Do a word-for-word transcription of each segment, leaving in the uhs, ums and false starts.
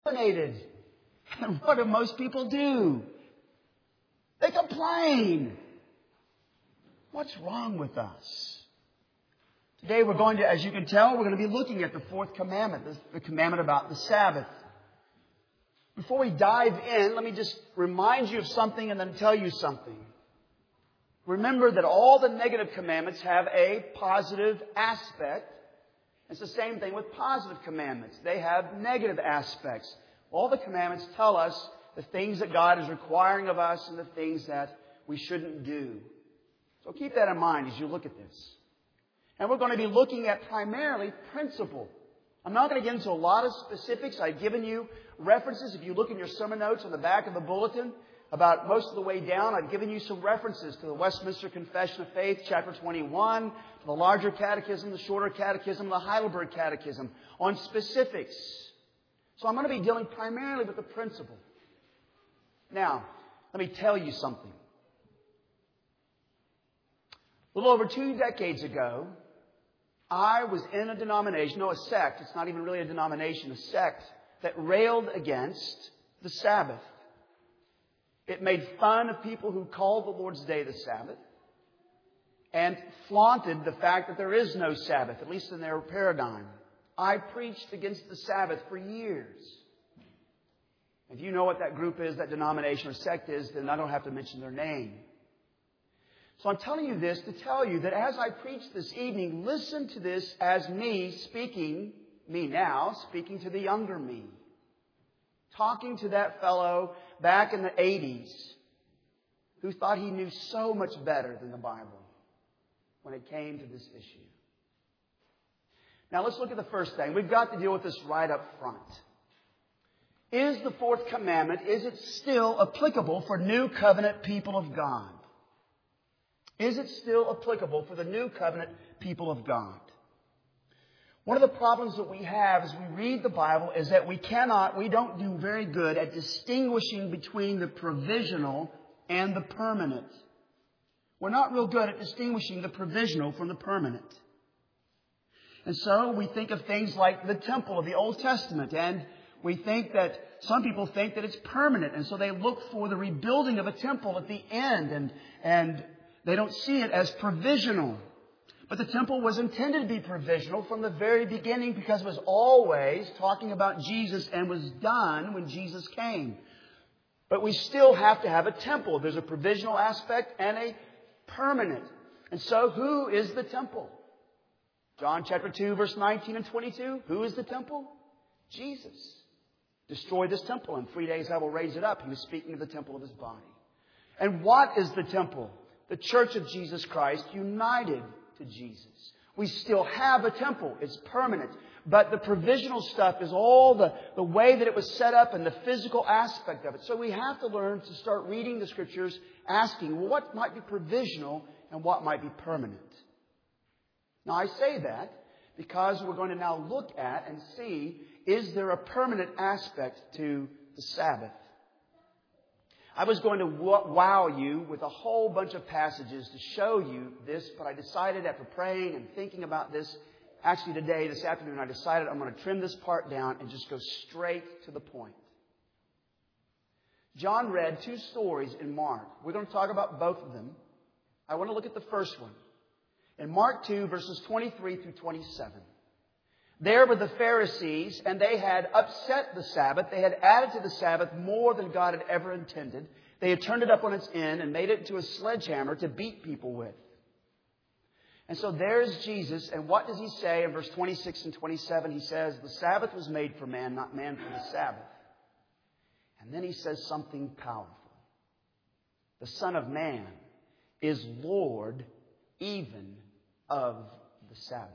Eliminated. And what do most people do? They complain. What's wrong with us? Today we're going to, as you can tell, we're going to be looking at the fourth commandment, the commandment about the Sabbath. Before we dive in, let me just remind you of something and then tell you something. Remember that all the negative commandments have a positive aspect. It's the same thing with positive commandments. They have negative aspects. All the commandments tell us the things that God is requiring of us and the things that we shouldn't do. So keep that in mind as you look at this. And we're going to be looking at primarily principle. I'm not going to get into a lot of specifics. I've given you references. If you look in your sermon notes on the back of the bulletin, about most of the way down, I've given you some references to the Westminster Confession of Faith, chapter twenty-one, to the larger catechism, the shorter catechism, the Heidelberg Catechism, on specifics. So I'm going to be dealing primarily with the principle. Now, let me tell you something. A little over two decades ago, I was in a denomination, no, a sect, it's not even really a denomination, a sect that railed against the Sabbath. It made fun of people who called the Lord's Day the Sabbath and flaunted the fact that there is no Sabbath, at least in their paradigm. I preached against the Sabbath for years. If you know what that group is, that denomination or sect is, then I don't have to mention their name. So I'm telling you this to tell you that as I preach this evening, listen to this as me speaking, me now, speaking to the younger me. Talking to that fellow back in the eighties who thought he knew so much better than the Bible when it came to this issue. Now let's look at the first thing. We've got to deal with this right up front. Is the fourth commandment, is it still applicable for new covenant people of God? Is it still applicable for the new covenant people of God? One of the problems that we have as we read the Bible is that we cannot, we don't do very good at distinguishing between the provisional and the permanent. We're not real good at distinguishing the provisional from the permanent. And so we think of things like the temple of the Old Testament, and we think that some people think that it's permanent, and so they look for the rebuilding of a temple at the end, and, and they don't see it as provisional. But the temple was intended to be provisional from the very beginning because it was always talking about Jesus and was done when Jesus came. But we still have to have a temple. There's a provisional aspect and a permanent. And so who is the temple? John chapter two, verse nineteen and twenty-two. Who is the temple? Jesus. Destroy this temple. In three days I will raise it up. He was speaking of the temple of His body. And what is the temple? The church of Jesus Christ united to Jesus. We still have a temple. It's permanent. But the provisional stuff is all the, the way that it was set up and the physical aspect of it. So we have to learn to start reading the Scriptures, asking, well, what might be provisional and what might be permanent? Now, I say that because we're going to now look at and see, is there a permanent aspect to the Sabbath? I was going to wow you with a whole bunch of passages to show you this, but I decided after praying and thinking about this, actually today, this afternoon, I decided I'm going to trim this part down and just go straight to the point. John read two stories in Mark. We're going to talk about both of them. I want to look at the first one. In Mark two, verses twenty-three through twenty-seven. There were the Pharisees, and they had upset the Sabbath. They had added to the Sabbath more than God had ever intended. They had turned it up on its end and made it into a sledgehammer to beat people with. And so there's Jesus, and what does He say in verse twenty-six and twenty-seven? He says, the Sabbath was made for man, not man for the Sabbath. And then He says something powerful. The Son of Man is Lord even of the Sabbath.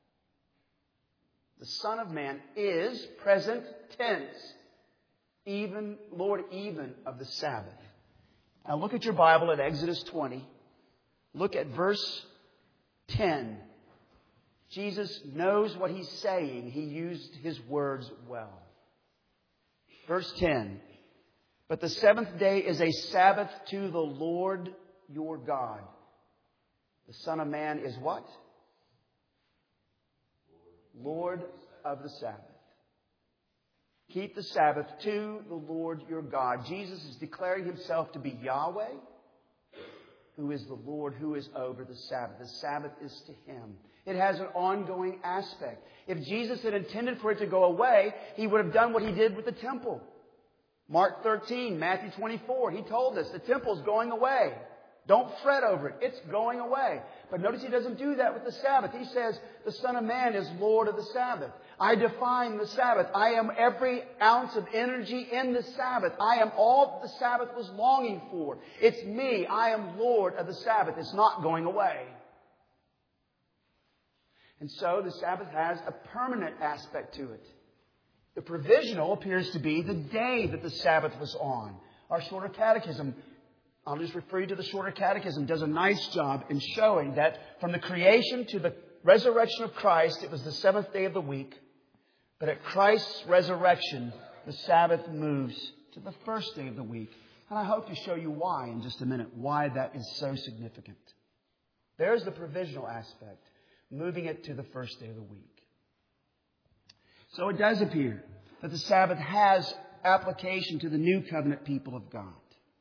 The Son of Man is, present tense, even, Lord, even of the Sabbath. Now look at your Bible at Exodus twenty. Look at verse ten. Jesus knows what He's saying. He used His words well. Verse ten. But the seventh day is a Sabbath to the Lord your God. The Son of Man is what? Lord of the Sabbath. Keep the Sabbath to the Lord your God. Jesus is declaring himself to be Yahweh, who is the Lord, who is over the Sabbath. The Sabbath is to him. It has an ongoing aspect. If Jesus had intended for it to go away, he would have done what he did with the temple. Mark thirteen, Matthew twenty-four, he told us the temple is going away. Don't fret over it. It's going away. But notice he doesn't do that with the Sabbath. He says the Son of Man is Lord of the Sabbath. I define the Sabbath. I am every ounce of energy in the Sabbath. I am all the Sabbath was longing for. It's me. I am Lord of the Sabbath. It's not going away. And so the Sabbath has a permanent aspect to it. The provisional appears to be the day that the Sabbath was on. Our Shorter Catechism, I'll just refer you to the Shorter Catechism, does a nice job in showing that from the creation to the resurrection of Christ, it was the seventh day of the week. But at Christ's resurrection, the Sabbath moves to the first day of the week. And I hope to show you why in just a minute, why that is so significant. There's the provisional aspect, moving it to the first day of the week. So it does appear that the Sabbath has application to the new covenant people of God.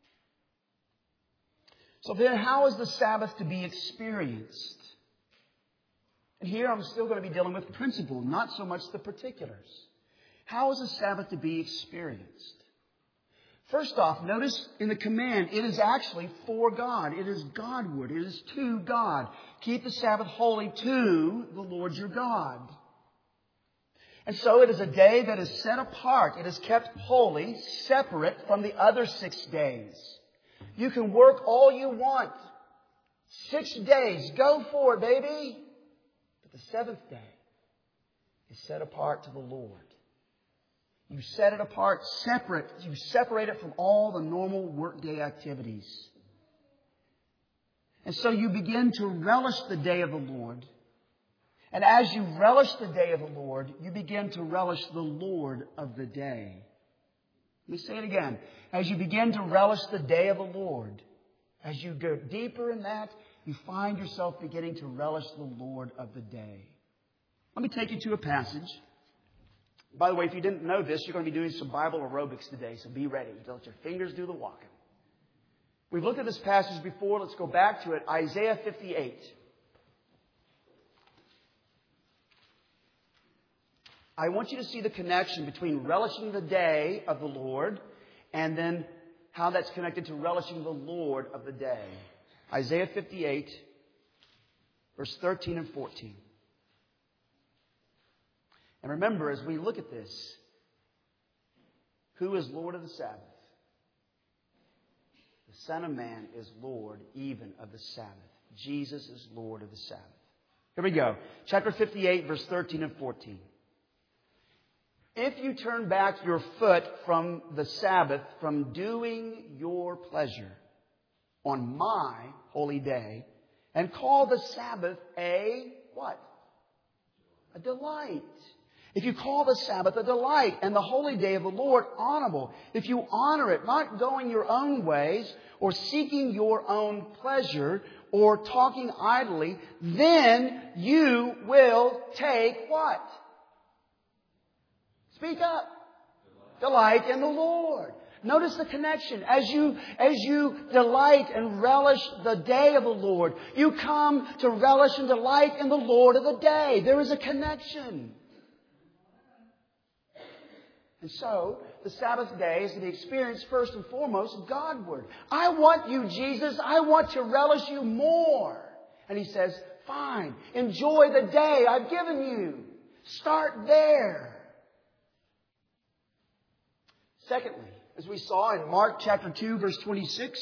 So then, how is the Sabbath to be experienced? And here I'm still going to be dealing with principle, not so much the particulars. How is the Sabbath to be experienced? First off, notice in the command, it is actually for God. It is Godward. It is to God. Keep the Sabbath holy to the Lord your God. And so it is a day that is set apart. It is kept holy, separate from the other six days. You can work all you want. Six days. Go for it, baby. But the seventh day is set apart to the Lord. You set it apart, separate. You separate it from all the normal workday activities. And so you begin to relish the day of the Lord. And as you relish the day of the Lord, you begin to relish the Lord of the day. Let me say it again. As you begin to relish the day of the Lord, as you go deeper in that, you find yourself beginning to relish the Lord of the day. Let me take you to a passage. By the way, if you didn't know this, you're going to be doing some Bible aerobics today, so be ready. Don't let your fingers do the walking. We've looked at this passage before. Let's go back to it. Isaiah fifty-eight. I want you to see the connection between relishing the day of the Lord and then how that's connected to relishing the Lord of the day. Isaiah fifty-eight, verse thirteen and fourteen. And remember, as we look at this, who is Lord of the Sabbath? The Son of Man is Lord even of the Sabbath. Jesus is Lord of the Sabbath. Here we go. Chapter fifty-eight, verse thirteen and fourteen. If you turn back your foot from the Sabbath, from doing your pleasure on my holy day, and call the Sabbath a what? A delight. If you call the Sabbath a delight and the holy day of the Lord honorable, if you honor it, not going your own ways or seeking your own pleasure or talking idly, then you will take what? Speak up. Delight in the Lord. Notice the connection. As you, as you delight and relish the day of the Lord, you come to relish and delight in the Lord of the day. There is a connection. And so, the Sabbath day is to be experienced first and foremost Godward. I want you, Jesus. I want to relish you more. And he says, fine. Enjoy the day I've given you. Start there. Secondly, as we saw in Mark chapter two, verse twenty-six,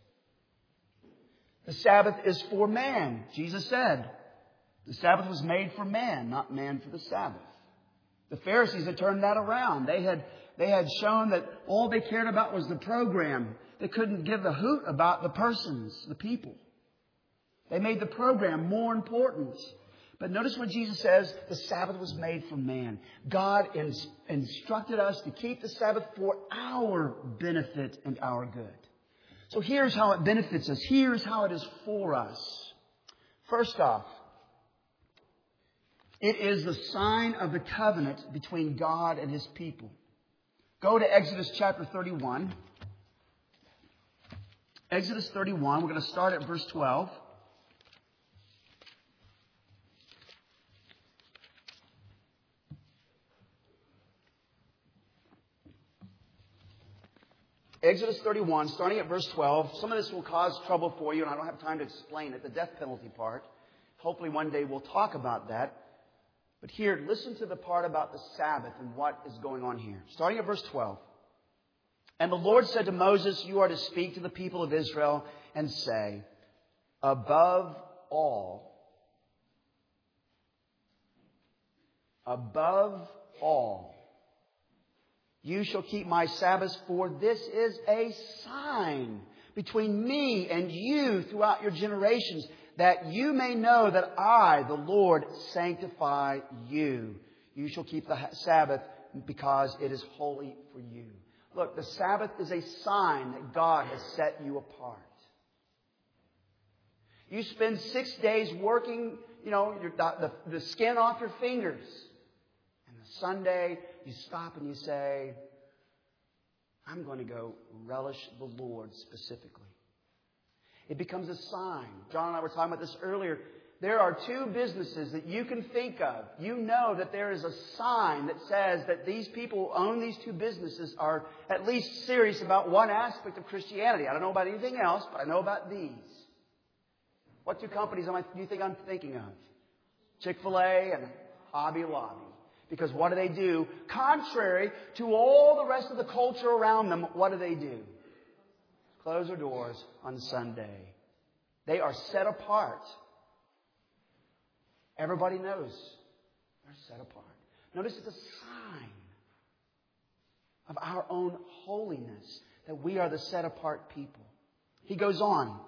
the Sabbath is for man. Jesus said, the Sabbath was made for man, not man for the Sabbath. The Pharisees had turned that around. They had, they had shown that all they cared about was the program. They couldn't give a hoot about the persons, the people. They made the program more important. But notice what Jesus says, the Sabbath was made for man. God ins- instructed us to keep the Sabbath for our benefit and our good. So here's how it benefits us. Here's how it is for us. First off, it is the sign of the covenant between God and His people. Go to Exodus chapter thirty-one. Exodus thirty-one, we're going to start at verse twelve. Exodus thirty-one, starting at verse twelve. Some of this will cause trouble for you, and I don't have time to explain it, the death penalty part. Hopefully one day we'll talk about that. But here, listen to the part about the Sabbath and what is going on here. Starting at verse twelve. And the Lord said to Moses, you are to speak to the people of Israel and say, above all, above all, you shall keep my Sabbaths, for this is a sign between me and you throughout your generations, that you may know that I, the Lord, sanctify you. You shall keep the Sabbath because it is holy for you. Look, the Sabbath is a sign that God has set you apart. You spend six days working, you know, your, the, the skin off your fingers. And the Sunday, you stop and you say, I'm going to go relish the Lord specifically. It becomes a sign. John and I were talking about this earlier. There are two businesses that you can think of. You know that there is a sign that says that these people who own these two businesses are at least serious about one aspect of Christianity. I don't know about anything else, but I know about these. What two companies am I, do you think I'm thinking of? Chick-fil-A and Hobby Lobby. Because what do they do? Contrary to all the rest of the culture around them, what do they do? Close their doors on Sunday. They are set apart. Everybody knows they're set apart. Notice it's a sign of our own holiness that we are the set apart people. He goes on.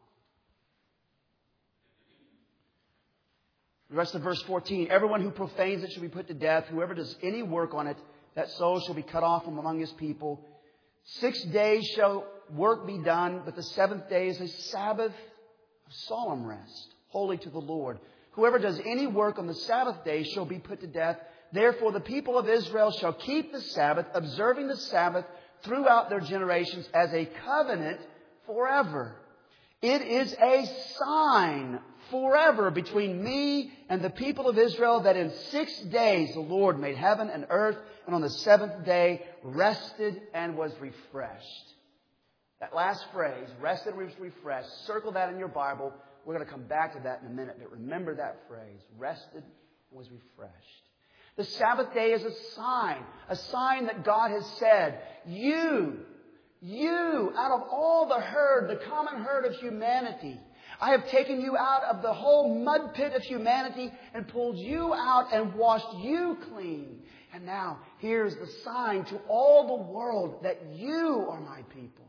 The rest of verse fourteen. Everyone who profanes it shall be put to death. Whoever does any work on it, that soul shall be cut off from among his people. Six days shall work be done, but the seventh day is a Sabbath of solemn rest, holy to the Lord. Whoever does any work on the Sabbath day shall be put to death. Therefore the people of Israel shall keep the Sabbath, observing the Sabbath throughout their generations as a covenant forever. It is a sign forever between me and the people of Israel that in six days the Lord made heaven and earth, and on the seventh day rested and was refreshed. That last phrase, rested and was refreshed, circle that in your Bible. We're going to come back to that in a minute, but remember that phrase, rested and was refreshed. The Sabbath day is a sign, a sign that God has said, you, you, out of all the herd, the common herd of humanity, I have taken you out of the whole mud pit of humanity and pulled you out and washed you clean. And now here's the sign to all the world that you are my people.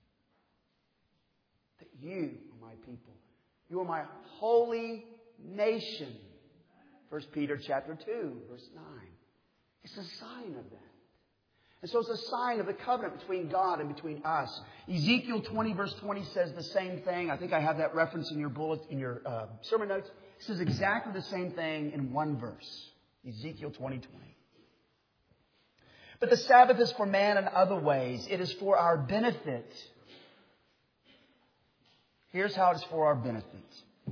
That you are my people. You are my holy nation. First Peter chapter two, verse nine. It's a sign of that. And so it's a sign of the covenant between God and between us. Ezekiel twenty, verse twenty says the same thing. I think I have that reference in your bullet, in your uh, sermon notes. It says exactly the same thing in one verse. Ezekiel twenty, twenty. But the Sabbath is for man in other ways. It is for our benefit. Here's how it's for our benefit.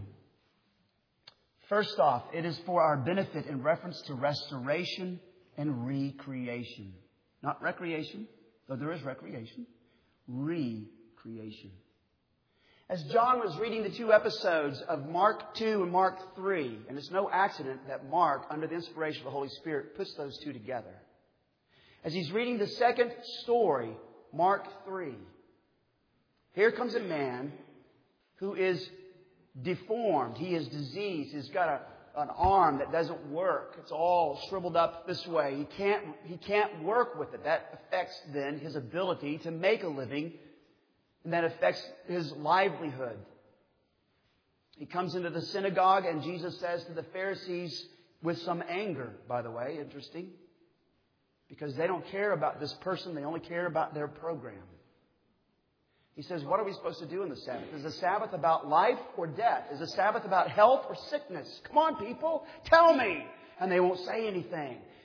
First off, it is for our benefit in reference to restoration and recreation. Not recreation, though there is recreation. Recreation. As John was reading the two episodes of Mark two and Mark three, and it's no accident that Mark, under the inspiration of the Holy Spirit, puts those two together. As he's reading the second story, Mark three, here comes a man who is deformed. He is diseased. He's got a, an arm that doesn't work. It's all shriveled up this way. He can't, he can't work with it. That affects then his ability to make a living, and that affects his livelihood. He comes into the synagogue, and Jesus says to the Pharisees, with some anger, by the way, interesting, because they don't care about this person. They only care about their program. He says, what are we supposed to do in the Sabbath? Is the Sabbath about life or death? Is the Sabbath about health or sickness? Come on, people, tell me. And they won't say anything.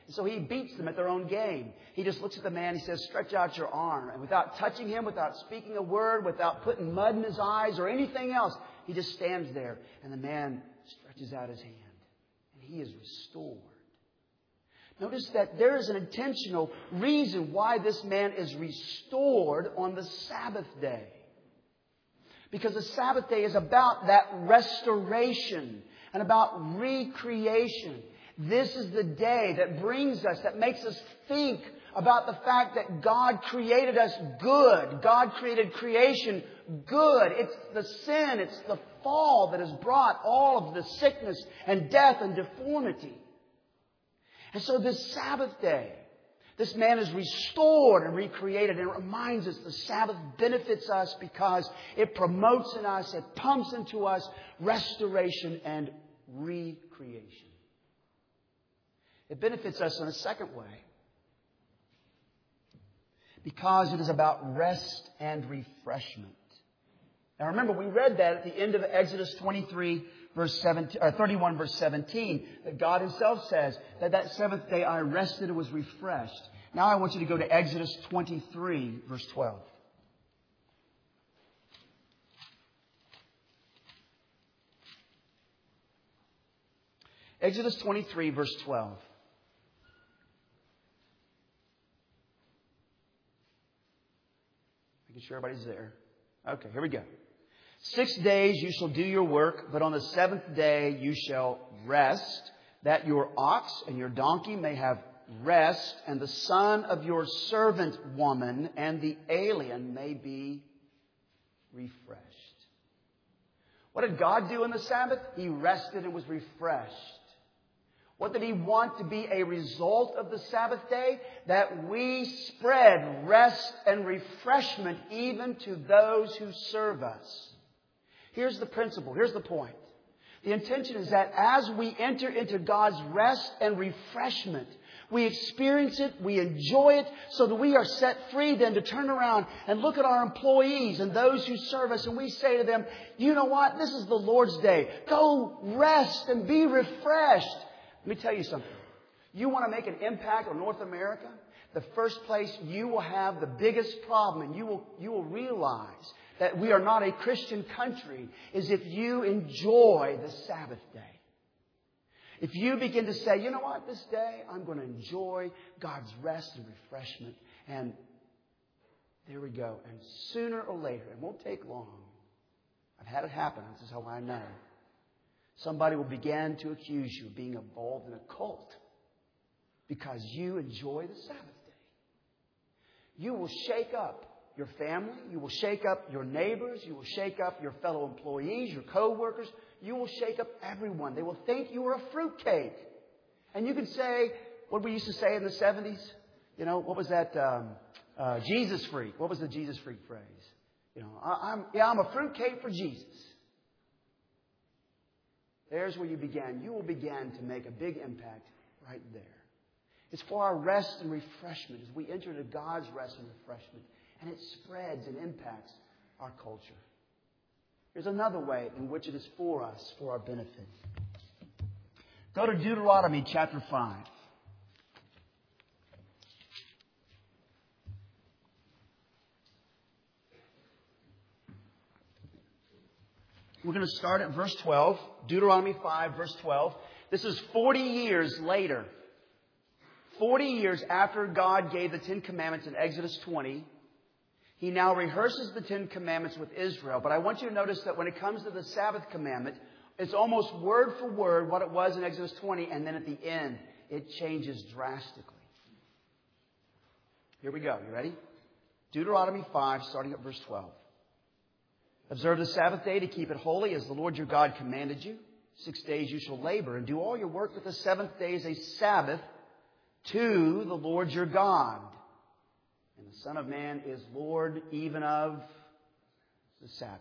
And so he beats them at their own game. He just looks at the man. He says, stretch out your arm. And without touching him, without speaking a word, without putting mud in his eyes or anything else, he just stands there. And the man stretches out his hand. And he is restored. Notice that there is an intentional reason why this man is restored on the Sabbath day. Because the Sabbath day is about that restoration and about recreation. This is the day that brings us, that makes us think about the fact that God created us good. God created creation good. It's the sin, it's the fall that has brought all of the sickness and death and deformity. And so this Sabbath day, this man is restored and recreated. And it reminds us the Sabbath benefits us because it promotes in us, it pumps into us restoration and recreation. It benefits us in a second way because it is about rest and refreshment. Now remember, we read that at the end of Exodus twenty-three, verse seventeen, or thirty-one, verse seventeen, that God Himself says that that seventh day I rested and was refreshed. Now I want you to go to Exodus twenty-three, verse twelve. Exodus twenty-three, verse twelve. Making sure everybody's there. Okay, here we go. Six days you shall do your work, but on the seventh day you shall rest, that your ox and your donkey may have rest, and the son of your servant woman and the alien may be refreshed. What did God do on the Sabbath? He rested and was refreshed. What did He want to be a result of the Sabbath day? That we spread rest and refreshment even to those who serve us. Here's the principle. Here's the point. The intention is that as we enter into God's rest and refreshment, we experience it, we enjoy it, so that we are set free then to turn around and look at our employees and those who serve us, and we say to them, you know what? This is the Lord's day. Go rest and be refreshed. Let me tell you something. You want to make an impact on North America? The first place you will have the biggest problem, and you will, you will realize that we are not a Christian country, is if you enjoy the Sabbath day. If you begin to say, you know what, this day I'm going to enjoy God's rest and refreshment. And there we go. And sooner or later, it won't take long. I've had it happen. This is how I know. Somebody will begin to accuse you of being involved in a cult because you enjoy the Sabbath day. You will shake up your family. You will shake up your neighbors. You will shake up your fellow employees, your co-workers. You will shake up everyone. They will think you are a fruitcake. And you can say, what we used to say in the seventies? You know, what was that? Um, uh, Jesus freak. What was the Jesus freak phrase? You know, I, I'm, yeah, I'm a fruitcake for Jesus. There's where you began. You will begin to make a big impact right there. It's for our rest and refreshment as we enter into God's rest and refreshment. And it spreads and impacts our culture. There's another way in which it is for us, for our benefit. Go to Deuteronomy chapter five. We're going to start at verse twelve. Deuteronomy five, verse twelve. This is forty years later. forty years after God gave the Ten Commandments in Exodus twenty. He now rehearses the Ten Commandments with Israel. But I want you to notice that when it comes to the Sabbath commandment, it's almost word for word what it was in Exodus twenty. And then at the end, it changes drastically. Here we go. You ready? Deuteronomy five, starting at verse twelve. Observe the Sabbath day to keep it holy as the Lord your God commanded you. Six days you shall labor and do all your work, but the seventh day is a Sabbath to the Lord your God. And the Son of Man is Lord even of the Sabbath.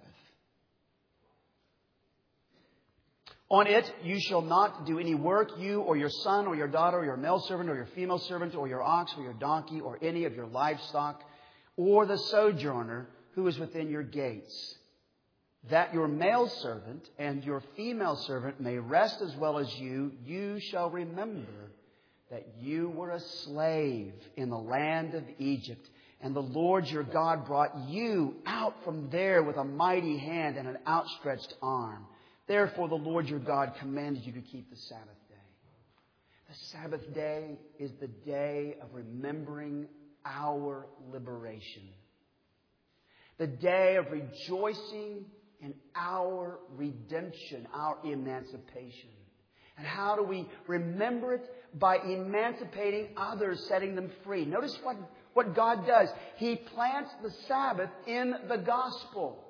On it you shall not do any work, you or your son or your daughter or your male servant or your female servant or your ox or your donkey or any of your livestock or the sojourner who is within your gates. That your male servant and your female servant may rest as well as you, you shall remember that you were a slave in the land of Egypt, and the Lord your God brought you out from there with a mighty hand and an outstretched arm. Therefore the Lord your God commanded you to keep the Sabbath day. The Sabbath day is the day of remembering our liberation. The day of rejoicing in our redemption, our emancipation. And how do we remember it? By emancipating others, setting them free. Notice what, what God does. He plants the Sabbath in the gospel.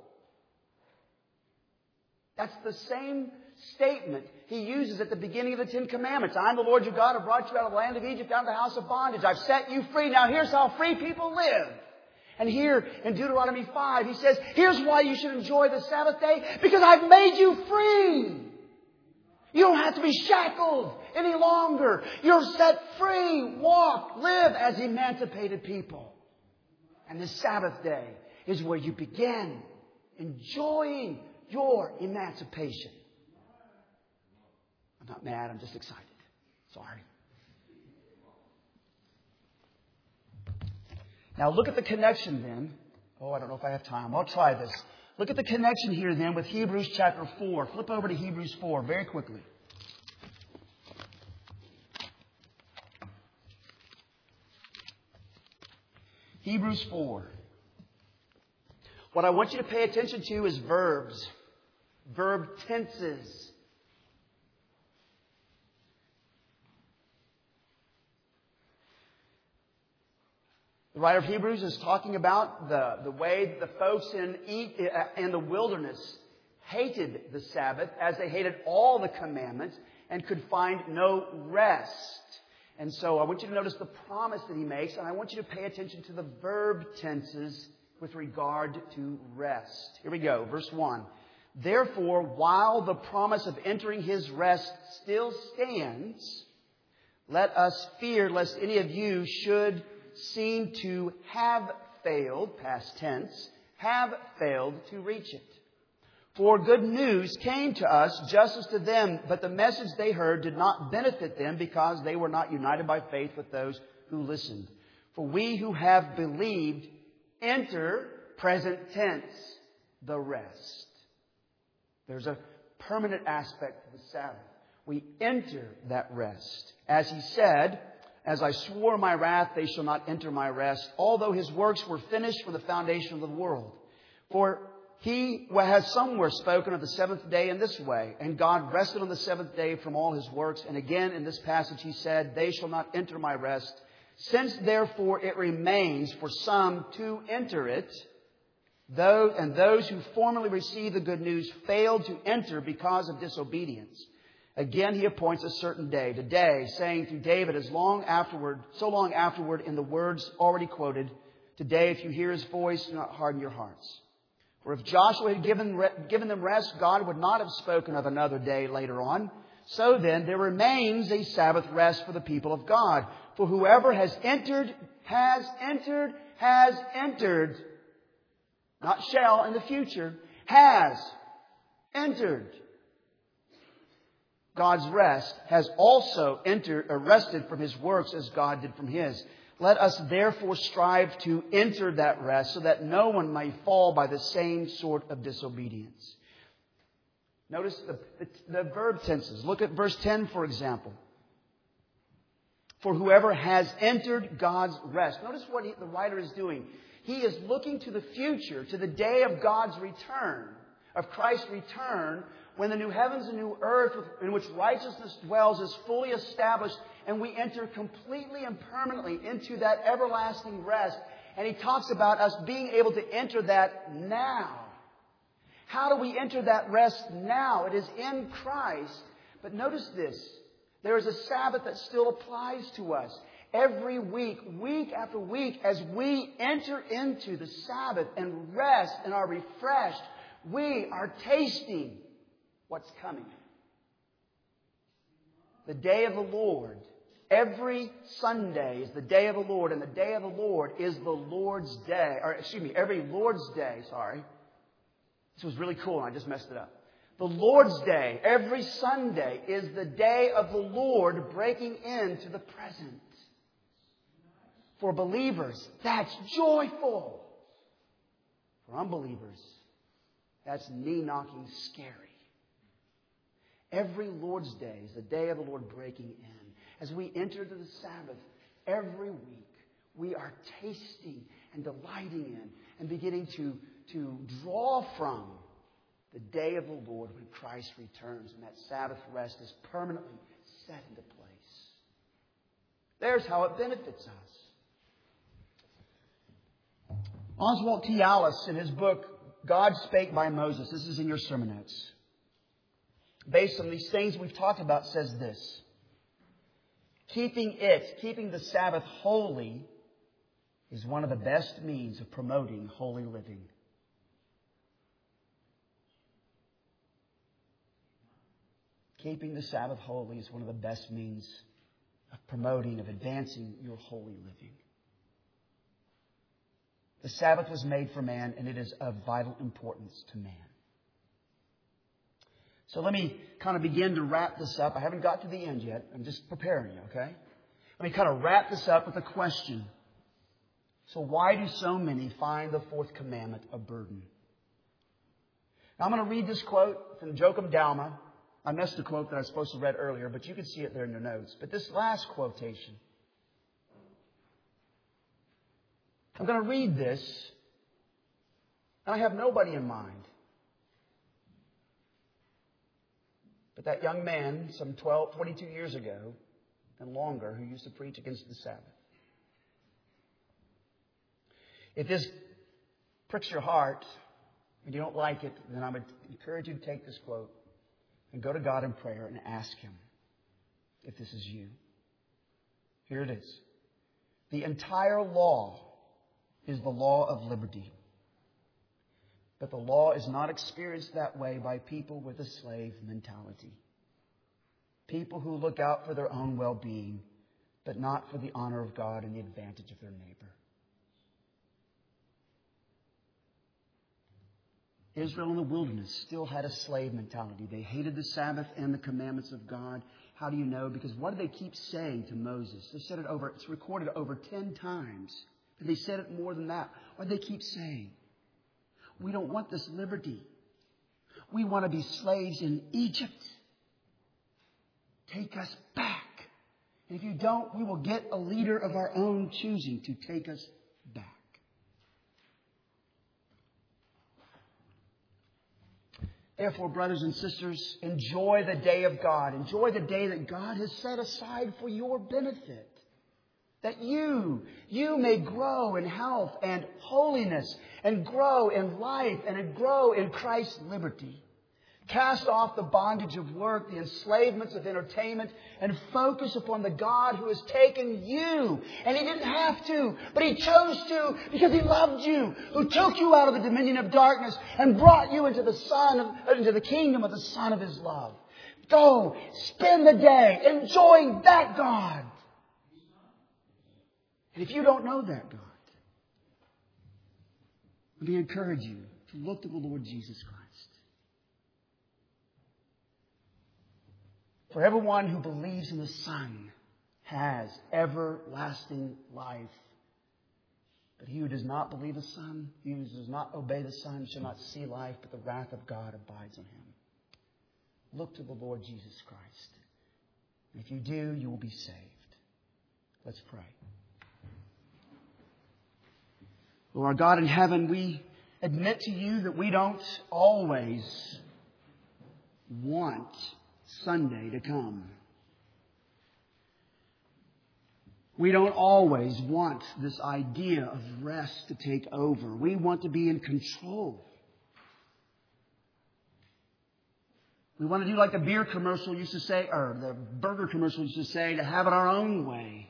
That's the same statement He uses at the beginning of the Ten Commandments. I'm the Lord your God who brought you out of the land of Egypt, out of the house of bondage. I've set you free. Now here's how free people live. And here in Deuteronomy five, He says, here's why you should enjoy the Sabbath day. Because I've made you free. You don't have to be shackled any longer. You're set free. Walk, live as emancipated people. And the Sabbath day is where you begin enjoying your emancipation. I'm not mad. I'm just excited. Sorry. Now look at the connection then. Oh, I don't know if I have time. I'll try this. Look at the connection here then with Hebrews chapter four. Flip over to Hebrews four very quickly. Hebrews four. What I want you to pay attention to is verbs. Verb tenses. The writer of Hebrews is talking about the, the way the folks in, in the wilderness hated the Sabbath as they hated all the commandments and could find no rest. And so I want you to notice the promise that he makes, and I want you to pay attention to the verb tenses with regard to rest. Here we go, verse one. Therefore, while the promise of entering His rest still stands, let us fear lest any of you should seem to have failed, past tense, have failed to reach it. For good news came to us just as to them, but the message they heard did not benefit them because they were not united by faith with those who listened. For we who have believed enter, present tense, the rest. There's a permanent aspect to the Sabbath. We enter that rest. As He said, as I swore my wrath, they shall not enter my rest, although His works were finished from the foundation of the world. For He has somewhere spoken of the seventh day in this way, and God rested on the seventh day from all His works. And again in this passage He said, they shall not enter my rest. Since therefore it remains for some to enter it, those, and those who formerly received the good news failed to enter because of disobedience. Again, He appoints a certain day, today, saying through David, as long afterward, so long afterward, in the words already quoted, today, if you hear His voice, do not harden your hearts. For if Joshua had given, given them rest, God would not have spoken of another day later on. So then, there remains a Sabbath rest for the people of God. For whoever has entered, has entered, has entered, not shall in the future, has entered God's rest, has also entered, rested from His works as God did from His. Let us therefore strive to enter that rest so that no one may fall by the same sort of disobedience. Notice the, the, the verb tenses. Look at verse ten, for example. For whoever has entered God's rest. Notice what he, the writer is doing. He is looking to the future, to the day of God's return, of Christ's return, when the new heavens and new earth in which righteousness dwells is fully established and we enter completely and permanently into that everlasting rest. And he talks about us being able to enter that now. How do we enter that rest now? It is in Christ. But notice this. There is a Sabbath that still applies to us. Every week, week after week, as we enter into the Sabbath and rest and are refreshed, we are tasting what's coming. The day of the Lord. Every Sunday is the day of the Lord, and the day of the Lord is the Lord's day. Or excuse me, every Lord's day, sorry. This was really cool, and I just messed it up. The Lord's Day, every Sunday, is the day of the Lord breaking into the present. For believers, that's joyful. For unbelievers, that's knee-knocking scary. Every Lord's Day is the day of the Lord breaking in. As we enter into the Sabbath every week, we are tasting and delighting in and beginning to, to draw from the day of the Lord when Christ returns and that Sabbath rest is permanently set into place. There's how it benefits us. Oswald T. Allis, in his book, God Spake by Moses, this is in your sermon notes, based on these things we've talked about, says this: keeping it, keeping the Sabbath holy, is one of the best means of promoting holy living. Keeping the Sabbath holy is one of the best means of promoting, of advancing your holy living. The Sabbath was made for man, and it is of vital importance to man. So let me kind of begin to wrap this up. I haven't got to the end yet. I'm just preparing you, okay? Let me kind of wrap this up with a question. So why do so many find the fourth commandment a burden? Now I'm going to read this quote from Joachim Dalma. I missed the quote that I was supposed to read earlier, but you can see it there in your notes. But this last quotation, I'm going to read this, and I have nobody in mind but that young man some twelve, twenty-two years ago and longer who used to preach against the Sabbath. If this pricks your heart and you don't like it, then I would encourage you to take this quote and go to God in prayer and ask Him if this is you. Here it is. The entire law is the law of liberty. But the law is not experienced that way by people with a slave mentality. People who look out for their own well-being, but not for the honor of God and the advantage of their neighbor. Israel in the wilderness still had a slave mentality. They hated the Sabbath and the commandments of God. How do you know? Because what did they keep saying to Moses? They said it over, it's recorded over ten times. And they said it more than that. What did they keep saying? We don't want this liberty. We want to be slaves in Egypt. Take us back. And if you don't, we will get a leader of our own choosing to take us back. Therefore, brothers and sisters, enjoy the day of God. Enjoy the day that God has set aside for your benefit. That you, you may grow in health and holiness and grow in life and grow in Christ's liberty. Cast off the bondage of work, the enslavements of entertainment, and focus upon the God who has taken you. And He didn't have to, but He chose to because He loved you, who took you out of the dominion of darkness and brought you into the Son of, into the kingdom of the Son of His love. Go, spend the day enjoying that God. And if you don't know that God, let me encourage you to look to the Lord Jesus Christ. For everyone who believes in the Son has everlasting life. But he who does not believe the Son, he who does not obey the Son, shall not see life, but the wrath of God abides on him. Look to the Lord Jesus Christ. And if you do, you will be saved. Let's pray. Lord our God in heaven, we admit to you that we don't always want Sunday to come. We don't always want this idea of rest to take over. We want to be in control. We want to do like the beer commercial used to say, or the burger commercial used to say, to have it our own way.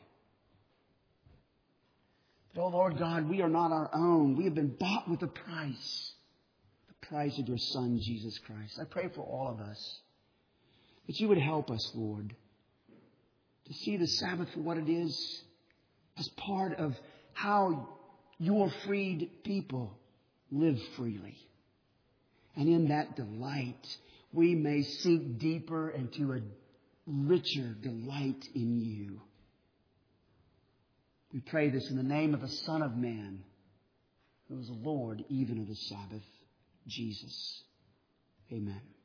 But, oh Lord God, we are not our own. We have been bought with a price. The price of your Son, Jesus Christ. I pray for all of us that you would help us, Lord, to see the Sabbath for what it is as part of how your freed people live freely. And in that delight, we may sink deeper into a richer delight in You. We pray this in the name of the Son of Man, who is Lord even of the Sabbath, Jesus. Amen.